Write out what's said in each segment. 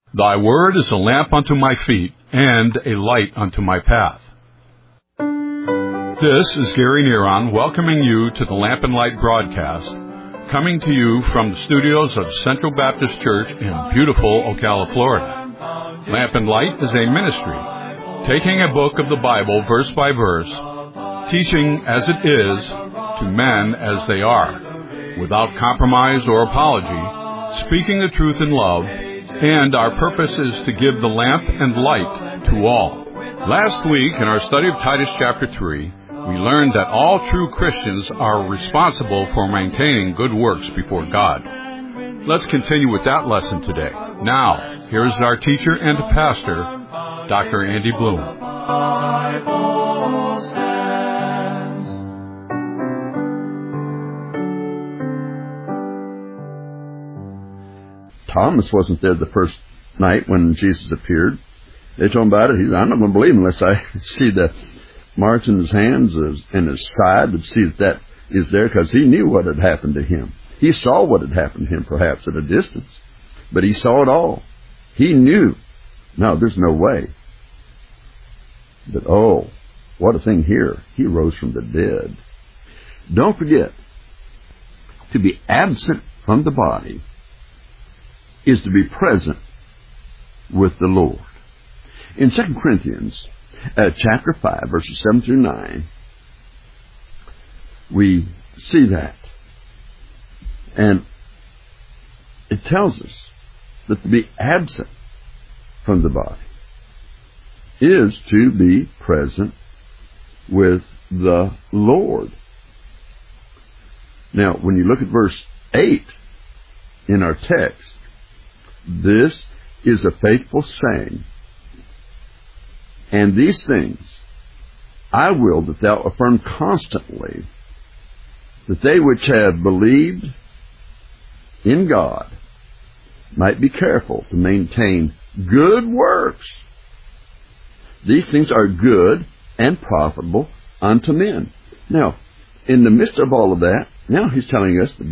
Thy word is a lamp unto my feet and a light unto my path. This is Gary Neron welcoming you to the Lamp and Light broadcast, coming to you from the studios of Central Baptist Church in beautiful Ocala, Florida. Lamp and Light is a ministry, taking a book of the Bible verse by verse, teaching as it is to men as they are, without compromise or apology, speaking the truth in love, and our purpose is to give the lamp and light to all. Last week, in our study of Titus chapter 3, we learned that all true Christians are responsible for maintaining good works before God. Let's continue with that lesson today. Now, here's our teacher and pastor, Dr. Andy Bloom. Thomas wasn't there the first night when Jesus appeared. They told him about it. I'm not going to believe unless I see the marks in his hands and his side, to see that is there, because he knew what had happened to him. He saw what had happened to him, perhaps at a distance, but he saw it all. He knew. No, there's no way. But oh, what a thing here. He rose from the dead. Don't forget, to be absent from the body is to be present with the Lord. In 2 Corinthians chapter 5, verses 7 through 9, we see that. And it tells us that to be absent from the body is to be present with the Lord. Now, when you look at verse 8 in our text, this is a faithful saying, and these things I will that thou affirm constantly, that they which have believed in God might be careful to maintain good works. These things are good and profitable unto men. Now, in the midst of all of that, now he's telling us to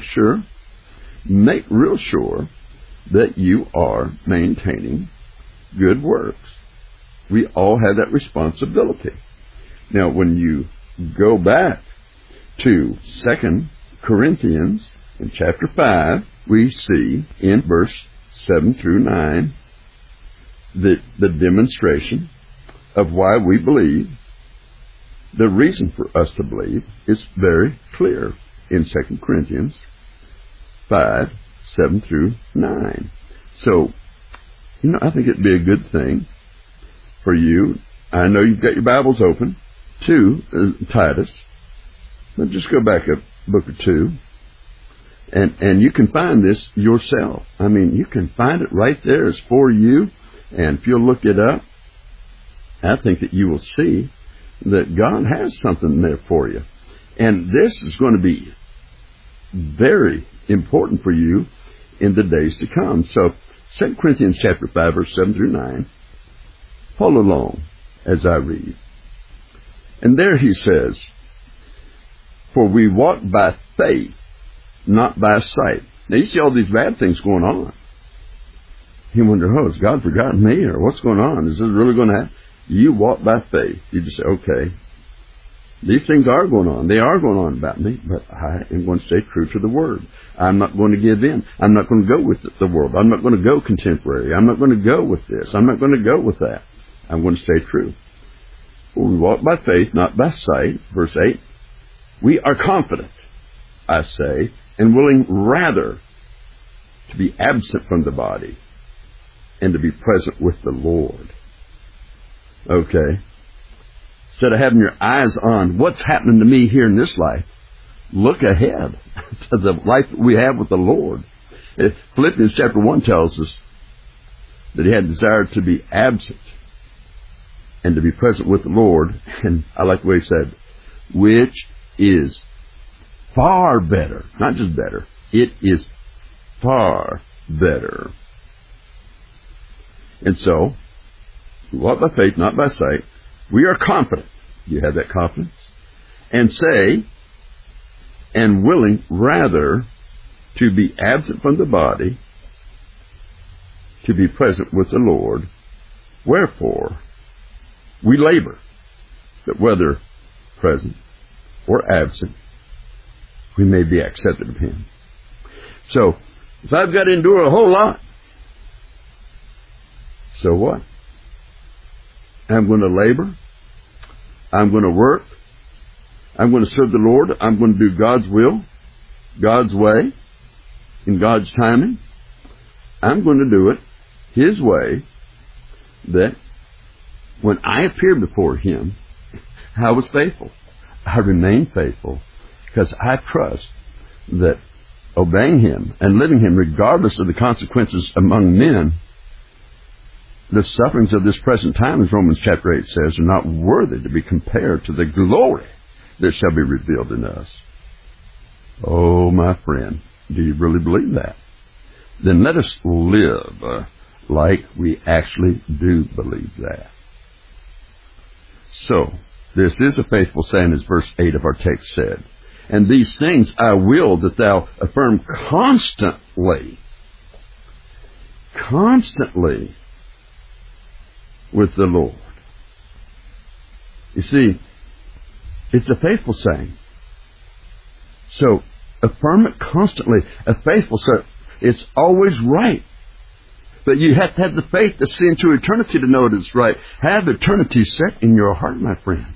make real sure that you are maintaining good works. We all have that responsibility. Now, when you go back to 2 Corinthians in chapter 5, we see in verse 7 through 9 the demonstration of why we believe. The reason for us to believe is very clear in 2 Corinthians 5, 7 through 9. So, I think it'd be a good thing for you. I know you've got your Bibles open to Titus, but just go back a book or two, and you can find this yourself. I mean, you can find it right there. It's for you, and if you'll look it up, I think that you will see that God has something there for you. And this is going to be very important for you in the days to come. So, 2 Corinthians chapter 5, verse 7 through 9, follow along as I read. And there he says, for we walk by faith, not by sight. Now, you see all these bad things going on. You wonder, has God forgotten me, or what's going on? Is this really going to happen? You walk by faith. You just say, okay, these things are going on. They are going on about me, but I am going to stay true to the Word. I'm not going to give in. I'm not going to go with the world. I'm not going to go contemporary. I'm not going to go with this. I'm not going to go with that. I'm going to stay true. For we walk by faith, not by sight. Verse 8, we are confident, I say, and willing rather to be absent from the body and to be present with the Lord. Okay. Instead of having your eyes on what's happening to me here in this life, look ahead to the life that we have with the Lord. Philippians chapter 1 tells us that he had desired to be absent and to be present with the Lord. And I like the way he said, which is far better. Not just better. It is far better. And so, we walk by faith, not by sight. We are confident. You have that confidence? And say, and willing rather to be absent from the body to be present with the Lord. Wherefore, we labor, that whether present or absent, we may be accepted of Him. So, if I've got to endure a whole lot, so what? I'm going to labor. I'm going to work. I'm going to serve the Lord. I'm going to do God's will, God's way, in God's timing. I'm going to do it His way, that when I appeared before Him, I was faithful. I remained faithful because I trust that obeying Him and living Him, regardless of the consequences among men, the sufferings of this present time, as Romans chapter 8 says, are not worthy to be compared to the glory that shall be revealed in us. Oh, my friend, do you really believe that? Then let us live like we actually do believe that. So, this is a faithful saying, as verse 8 of our text said. And these things I will that thou affirm constantly. Constantly with the Lord. You see, it's a faithful saying. So, affirm it constantly. A faithful saying. It's always right. But you have to have the faith to see into eternity to know it is right. Have eternity set in your heart, my friend,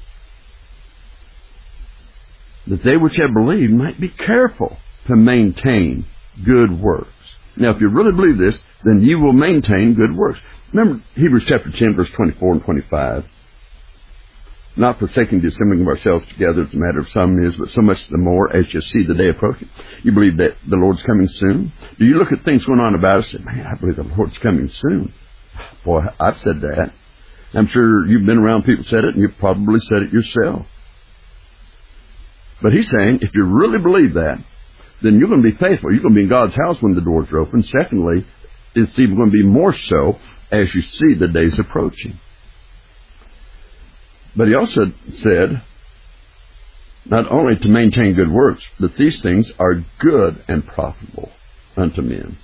that they which have believed might be careful to maintain good works. Now, if you really believe this, then you will maintain good works. Remember Hebrews chapter 10, verse 24 and 25. Not forsaking the assembling of ourselves together as a matter of some is, but so much the more as you see the day approaching. You believe that the Lord's coming soon? Do you look at things going on about us and say, man, I believe the Lord's coming soon? Boy, I've said that. I'm sure you've been around people who said it, and you've probably said it yourself. But he's saying, if you really believe that, then you're going to be faithful. You're going to be in God's house when the doors are open. Secondly, it's even going to be more so as you see the days approaching. But he also said, not only to maintain good works, but these things are good and profitable unto men.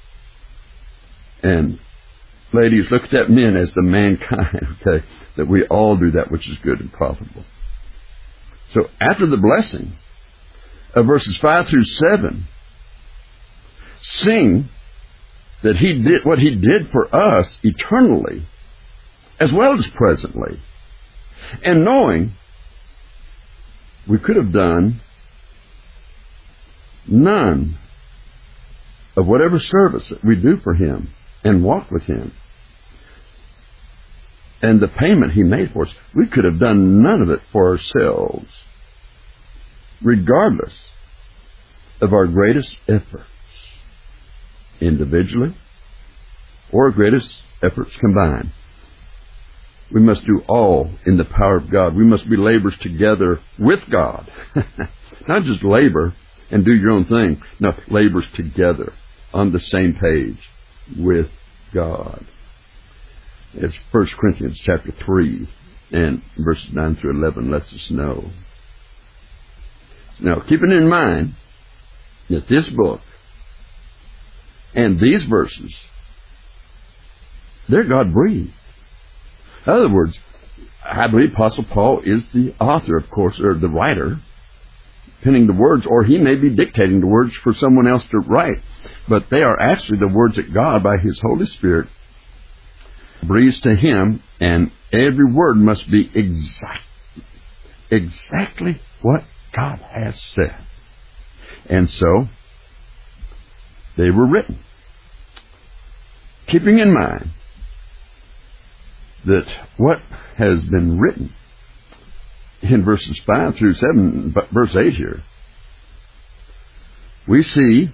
And ladies, look at that men as the mankind, okay, that we all do that which is good and profitable. So after the blessing of verses 5 through 7, seeing that He did what He did for us eternally, as well as presently, and knowing we could have done none of whatever service that we do for Him and walk with Him, and the payment He made for us, we could have done none of it for ourselves, regardless of our greatest efforts, individually or our greatest efforts combined. We must do all in the power of God. We must be laborers together with God. Not just labor and do your own thing. No, laborers together on the same page with God. As 1 Corinthians chapter 3 and verses 9 through 11 lets us know. Now, keeping in mind that this book and these verses, they're God-breathed. In other words, I believe Apostle Paul is the author, of course, or the writer, penning the words, or he may be dictating the words for someone else to write. But they are actually the words that God, by His Holy Spirit, breathes to him, and every word must be exactly what God has said. And so, they were written, keeping in mind that what has been written in verses 5 through 7, verse 8 here, we see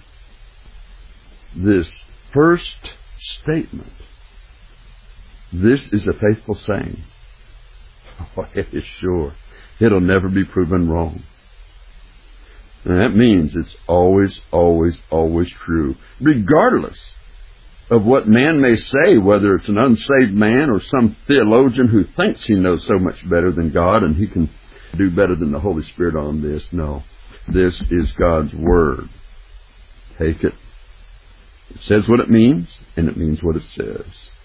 this first statement. This is a faithful saying. Oh, it is sure. It'll never be proven wrong. And that means it's always, always, always true, regardless of what man may say, whether it's an unsaved man or some theologian who thinks he knows so much better than God and he can do better than the Holy Spirit on this. No, this is God's Word. Take it It says what it means, and it means what it says.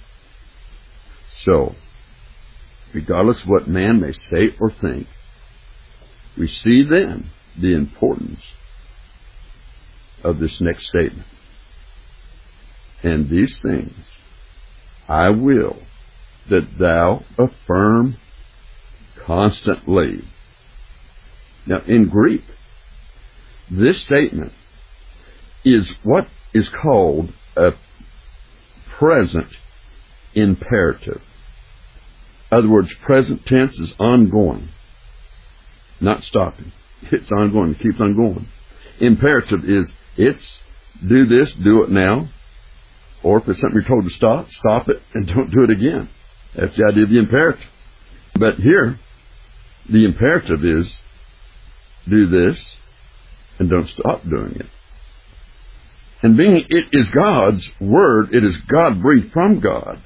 So, regardless of what man may say or think, we see then the importance of this next statement. And these things I will that thou affirm constantly. Now, in Greek, this statement is what is called a present imperative. In other words, present tense is ongoing, not stopping. It's ongoing. It keeps on going. Imperative is, it's do this, do it now. Or if it's something you're told to stop, stop it and don't do it again. That's the idea of the imperative. But here, the imperative is, do this and don't stop doing it. And being it is God's Word, it is God breathed from God,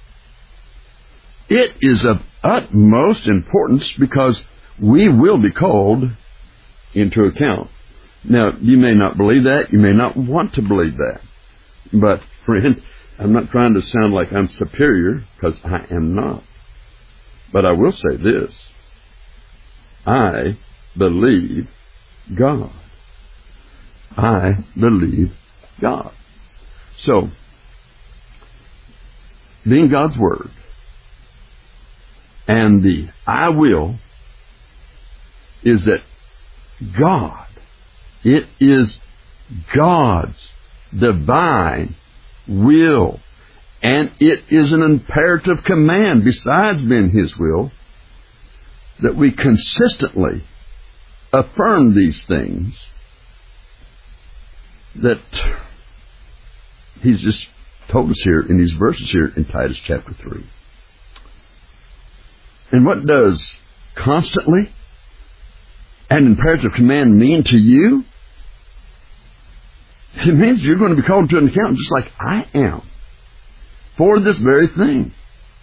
it is of utmost importance because we will be called into account. Now, you may not believe that. You may not want to believe that. But, friend, I'm not trying to sound like I'm superior, because I am not. But I will say this. I believe God. I believe God. So, being God's Word, and the I will is that God, it is God's divine will, and it is an imperative command besides being His will that we consistently affirm these things that He's just told us here in these verses here in Titus chapter 3. And what does constantly an imperative command mean to you? It means you're going to be called to an account just like I am for this very thing.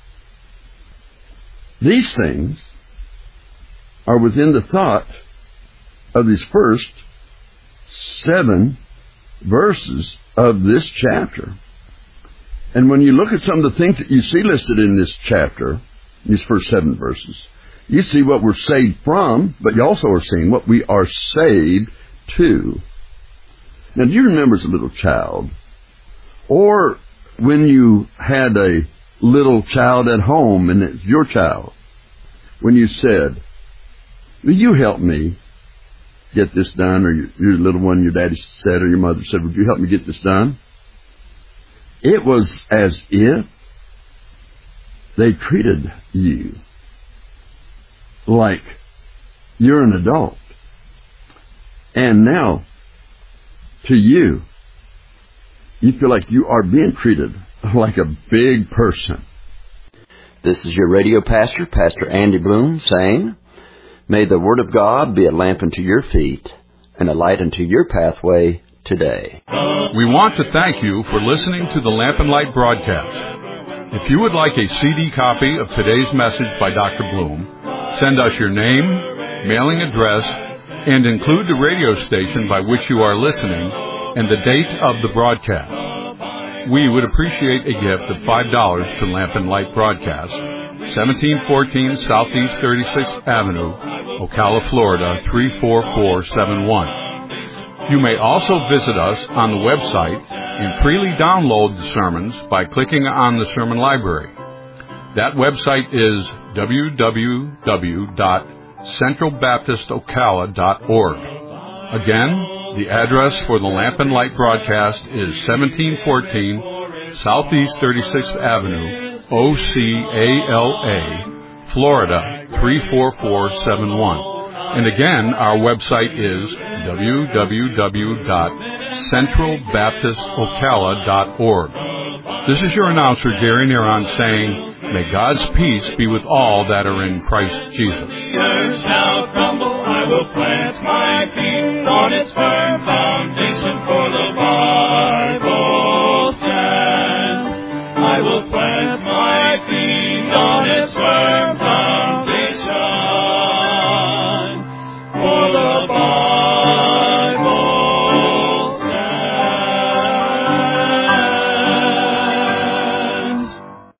These things are within the thought of these first 7 verses of this chapter. And when you look at some of the things that you see listed in this chapter, these first 7 verses, you see what we're saved from, but you also are seeing what we are saved to. Now, do you remember as a little child, or when you had a little child at home and it's your child, when you said, will you help me get this done? Or your little one, your daddy said, or your mother said, would you help me get this done? It was as if they treated you like you're an adult. And now, to you, you feel like you are being treated like a big person. This is your radio pastor, Pastor Andy Bloom, saying, may the Word of God be a lamp unto your feet and a light unto your pathway today. We want to thank you for listening to the Lamp and Light broadcast. If you would like a CD copy of today's message by Dr. Bloom, send us your name, mailing address, and include the radio station by which you are listening and the date of the broadcast. We would appreciate a gift of $5 to Lamp and Light Broadcast, 1714 Southeast 36th Avenue, Ocala, Florida, 34471. You may also visit us on the website and freely download the sermons by clicking on the sermon library. That website is www.centralbaptistocala.org. Again, the address for the Lamp and Light broadcast is 1714 Southeast 36th Avenue, Ocala, Florida, 34471. And again, our website is www.centralbaptistocala.org. This is your announcer, Gary Neron, saying, may God's peace be with all that are in Christ Jesus. The earth shall crumble, I will plant my feet on its firm foundation.